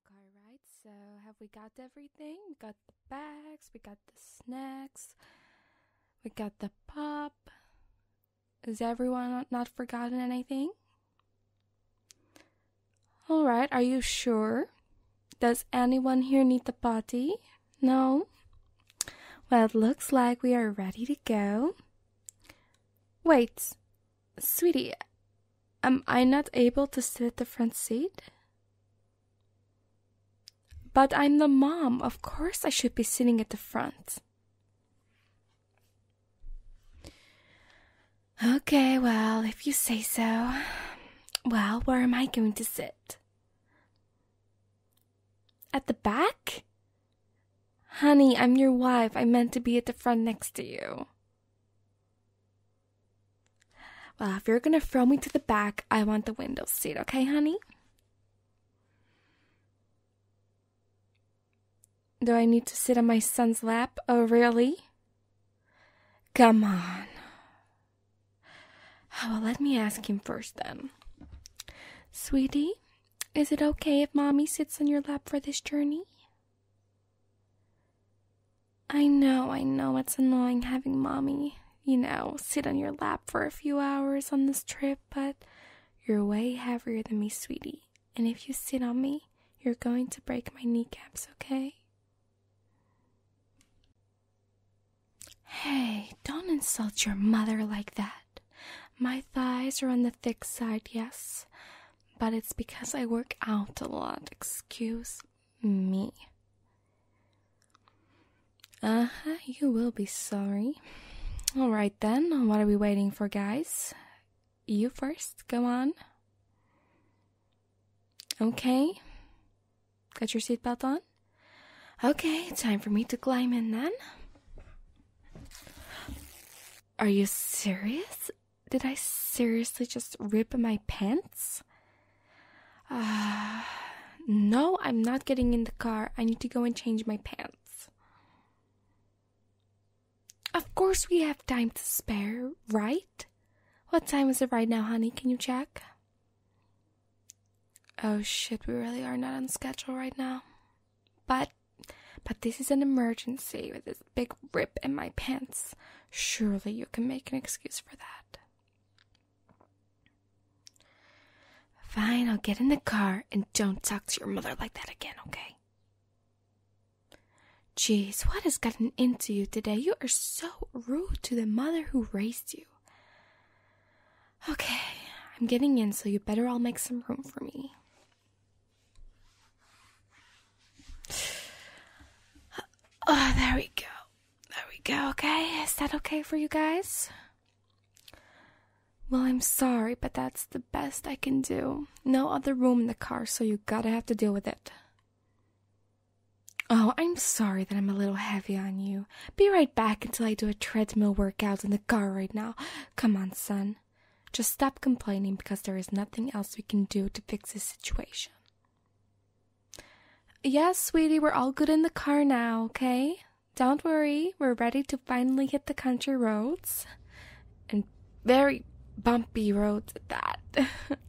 car, right? So, have we got everything? We got the bags, we got the snacks, we got the pop. Is everyone not forgotten anything? Alright, are you sure? Does anyone here need the potty? No? Well, it looks like we are ready to go. Wait, sweetie, am I not able to sit at the front seat? But I'm the mom. Of course I should be sitting at the front. Okay, well, if you say so. Well, where am I going to sit? At the back? Honey, I'm your wife. I meant to be at the front next to you. Well, if you're gonna throw me to the back, I want the window seat, okay, honey? Do I need to sit on my son's lap? Oh, really? Come on. Well, let me ask him first then. Sweetie, is it okay if Mommy sits on your lap for this journey? I know, it's annoying having Mommy, sit on your lap for a few hours on this trip, but you're way heavier than me, sweetie. And if you sit on me, you're going to break my kneecaps, okay? Hey, don't insult your mother like that. My thighs are on the thick side, yes, but it's because I work out a lot, excuse me. You will be sorry. Alright then, what are we waiting for, guys? You first, go on. Okay. Got your seatbelt on? Okay, time for me to climb in then. Are you serious? Did I seriously just rip my pants? No, I'm not getting in the car. I need to go and change my pants. Of course we have time to spare, right? What time is it right now, honey? Can you check? Oh shit, we really are not on schedule right now. But this is an emergency with this big rip in my pants. Surely you can make an excuse for that. Fine, I'll get in the car and don't talk to your mother like that again, okay? Jeez, what has gotten into you today? You are so rude to the mother who raised you. Okay, I'm getting in, so you better all make some room for me. Oh, there we go. There we go, okay? Is that okay for you guys? Well, I'm sorry, but that's the best I can do. No other room in the car, so you gotta have to deal with it. Oh, I'm sorry that I'm a little heavy on you. Be right back until I do a treadmill workout in the car right now. Come on, son. Just stop complaining because there is nothing else we can do to fix this situation. Yes, sweetie, we're all good in the car now, okay? Don't worry, we're ready to finally hit the country roads. And very bumpy roads at that.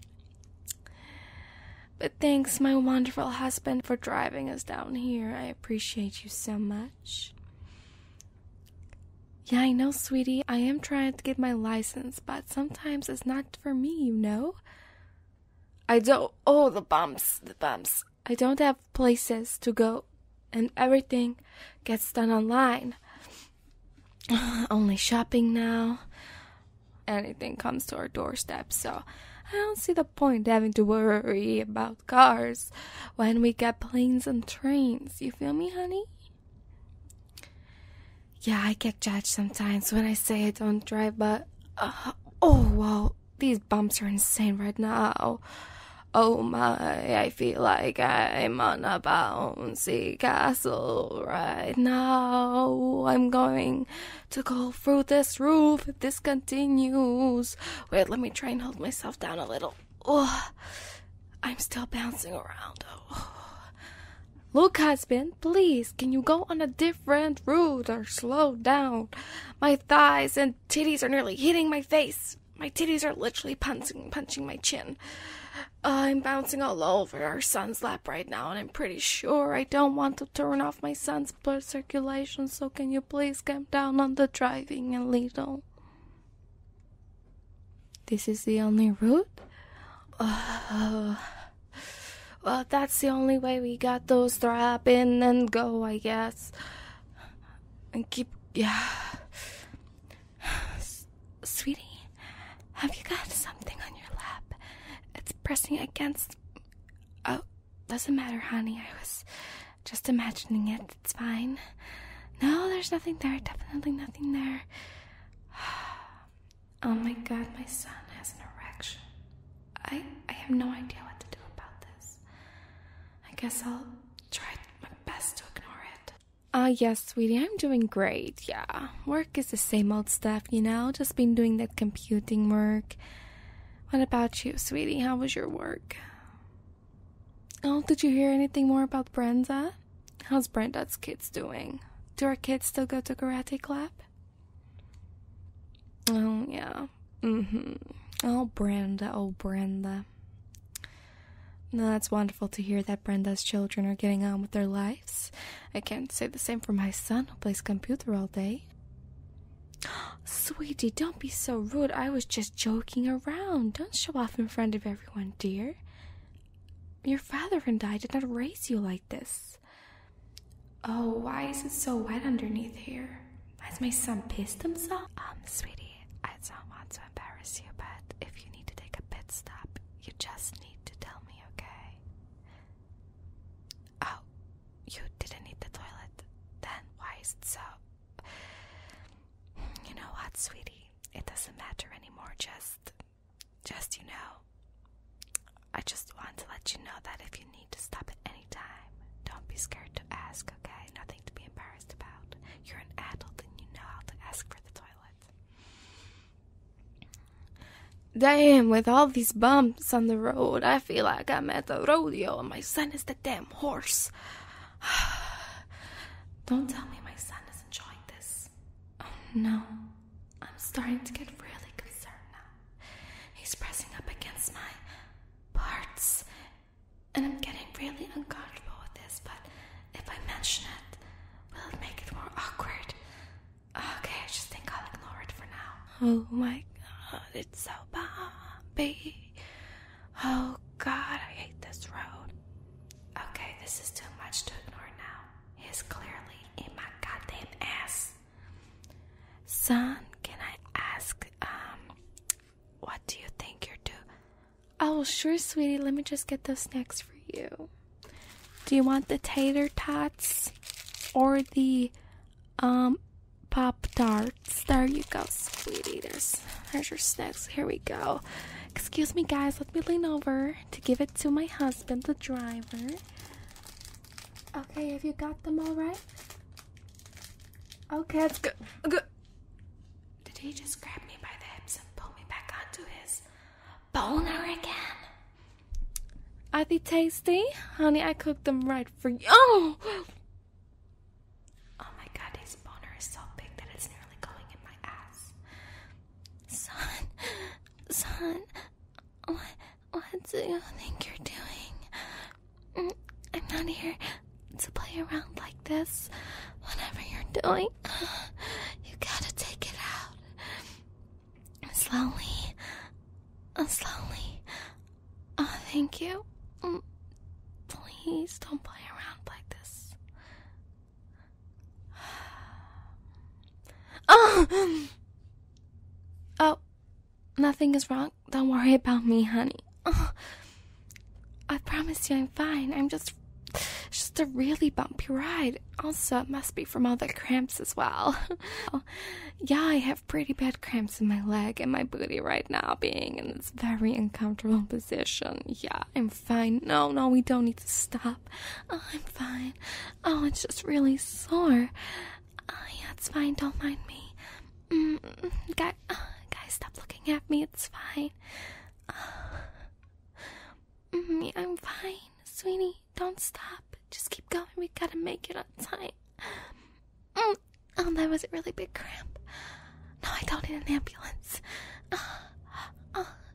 But thanks, my wonderful husband, for driving us down here. I appreciate you so much. Yeah, I know, sweetie. I am trying to get my license, but sometimes it's not for me, Oh, the bumps. I don't have places to go, and everything gets done online. Only shopping now. Anything comes to our doorstep, so I don't see the point having to worry about cars when we get planes and trains. You feel me, honey? Yeah, I get judged sometimes when I say I don't drive, but wow, these bumps are insane right now. Oh my, I feel like I'm on a bouncy castle right now. I'm going to go through this roof if this continues. Wait, let me try and hold myself down a little. Oh, I'm still bouncing around. Oh. Look, husband, please, can you go on a different route or slow down? My thighs and titties are nearly hitting my face. My titties are literally punching my chin. I'm bouncing all over our son's lap right now, and I'm pretty sure I don't want to turn off my son's blood circulation, so can you please calm down on the driving a little? This is the only route? Well, that's the only way we got those strap in and go, I guess. And yeah. Sweetie, have you got something on your lap? It's pressing against... Oh, doesn't matter, honey. I was just imagining it. It's fine. No, there's nothing there. Definitely nothing there. Oh my god, my son has an erection. I have no idea what to do about this. I guess I'll try my best to ignore it. Yes, sweetie, I'm doing great, yeah. Work is the same old stuff, you know? Just been doing that computing work. What about you, sweetie? How was your work? Oh, did you hear anything more about Brenda? How's Brenda's kids doing? Do her kids still go to karate club? Oh, yeah. Oh, Brenda. No, it's wonderful to hear that Brenda's children are getting on with their lives. I can't say the same for my son, who plays computer all day. Sweetie, don't be so rude. I was just joking around. Don't show off in front of everyone, dear. Your father and I did not raise you like this. Oh, why is it so wet underneath here? Has my son pissed himself? Sweetie, I don't want to embarrass you, but if you need to take a pit stop, you just need to tell me, okay? Oh, you didn't need the toilet? Then why is it so? You know what, sweetie? It doesn't matter anymore, just, you know. I just want to let you know that if you need to stop at any time, don't be scared to ask, okay? Nothing to be embarrassed about. You're an adult and you know how to ask for the toilet. Damn, with all these bumps on the road, I feel like I'm at a rodeo and my son is the damn horse. Don't tell me my son is enjoying this. Oh no, I'm starting to get really concerned now. He's pressing up against my parts, and I'm getting really uncomfortable with this, but if I mention it, will it make it more awkward? Okay, I just think I'll ignore it for now. Oh my god, it's so bumpy. Oh god, I hate this road. Okay, this is too much to ignore now. He's clearly in my goddamn ass. Son, can I ask, what do you think you're doing? Oh, sure, sweetie. Let me just get those snacks for you. Do you want the tater tots or the Pop-Tarts? There you go, sweetie. There's your snacks. Here we go. Excuse me, guys. Let me lean over to give it to my husband, the driver. Okay, have you got them all right? Okay, that's good. Good. Did he just grab me by the hips and pull me back onto his boner again? Are they tasty? Honey, I cooked them right for you. Oh my god, his boner is so big that it's nearly going in my ass. Son, what do you think you're doing? I'm not here to play around like this. Whatever you're doing, you gotta take it out. Slowly. Oh, thank you. Please don't play around like this. Oh, nothing is wrong. Don't worry about me, honey. I promise you I'm fine. It's just a really bumpy ride. Also, it must be from all the cramps as well. Yeah, I have pretty bad cramps in my leg and my booty right now, being in this very uncomfortable position. Yeah, I'm fine. No, we don't need to stop. Oh, I'm fine. Oh, it's just really sore. Oh, yeah, it's fine. Don't mind me. Guys, stop looking at me. It's fine. I'm fine. Sweetie, don't stop. Just keep going. We gotta make it on time. Oh, that was a really big cramp. No, I don't need an ambulance.